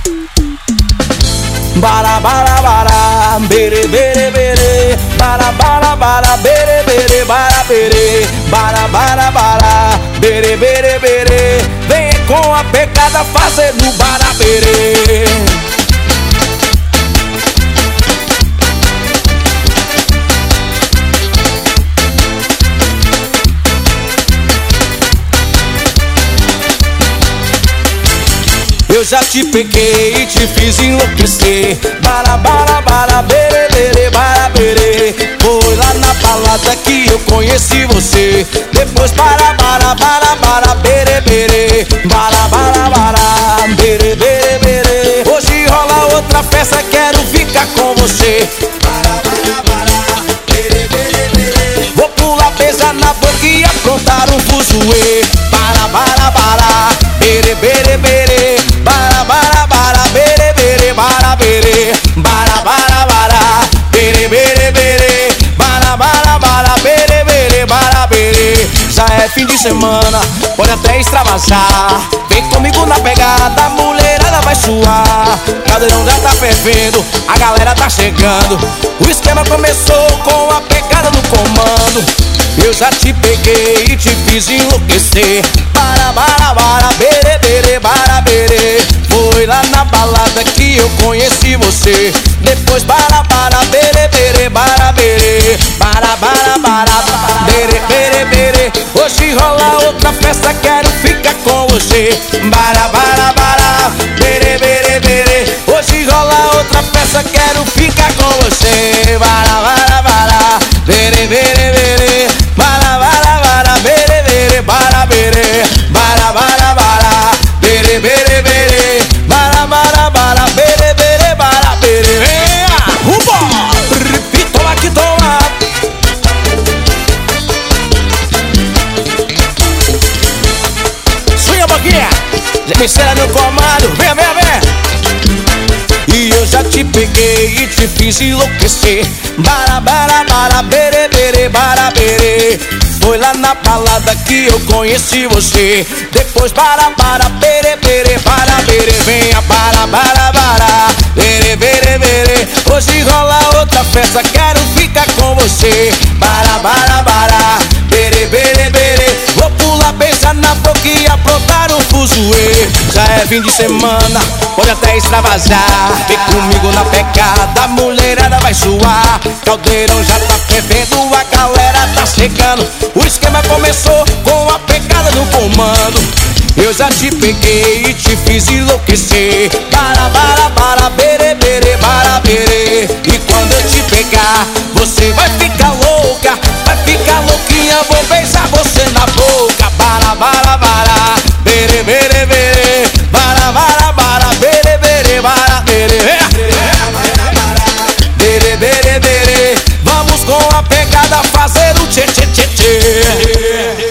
Bara bara bara, bere bere bere, bara bara bara, bere bere bara bere, bara bara bara, bere bere bere. Venha com a pegada fazendo bara bere. Eu já te peguei e te fiz enlouquecer. Bara, bara, bara, bere, bere, bara, bere. Foi lá na balada que eu conheci você. Depois bara, bara, bara, bara, bere, bere. Bara, bara, bara, bere, bere, bere. Hoje rola outra festa, quero ficar com você. Bara, bara, bara, bere, bere, bere. Vou pular, beijar na boca e aprontar um fuzuê. Bara, bara, bara, bere, bere, bere. Bara bara bara, bere bere bara bere. Bara bara bara, bere bere bere. Bara bara bara, bere bere bara bere. Já é fim de semana, pode até extravasar. Vem comigo na pegada, a mulherada vai suar. Caldeirão já tá fervendo, a galera tá chegando. O esquema começou com a pegada no comando. Eu já te peguei e te fiz enlouquecer. Bara bara bara, bere bere bara bere. Foi lá na balada que eu conheci você. Depois bara bara, bere bere bara bere. Bara bara bara, bere bere bere. Hoje rola outra festa, quero ficar com você. Bara bara bara, bere bere bere. Hoje rola outra festa, quero ficar com você. Bara bara bara, bere bere bere. Bara bara bara, bere bere bara bere. Bara bara bara, bere bere bere. Bara bara bara, bere bere bara bere. Toma que toma. Swinga boquinha, já terceira no comando. Vem, vem, vem. E eu já te peguei e te fiz enlouquecer. Bara bara bara, bere bere bara bere. Foi lá na balada que eu conheci você. Depois bara bara, bere bere bara bere. Venha bara bara bara, bere bere bere. Hoje rola outra festa, quero ficar com você. Bara bara bara, bere bere bere. Vou pular, beijar na boca e aprontar um fuzuê. Já é fim de semana, pode até extravasar. Vem comigo na pegada, a mulherada vai suar. Caldeirão já tá fervendo, a galera tá chegando. O esquema começou com a pegada no comando. Eu já te peguei e te fiz enlouquecer. Bara bara bara, bere bere bara bere. E quando eu te pegar, você vai ficar louca, vai ficar louquinha. Vou beijar você na boca. Bara bara bara, bere bere bere. Bara bara bara, bere bere bara bere. Bere bere bere. Vamos com a pegada fazer o tchê tchê tchê tchê.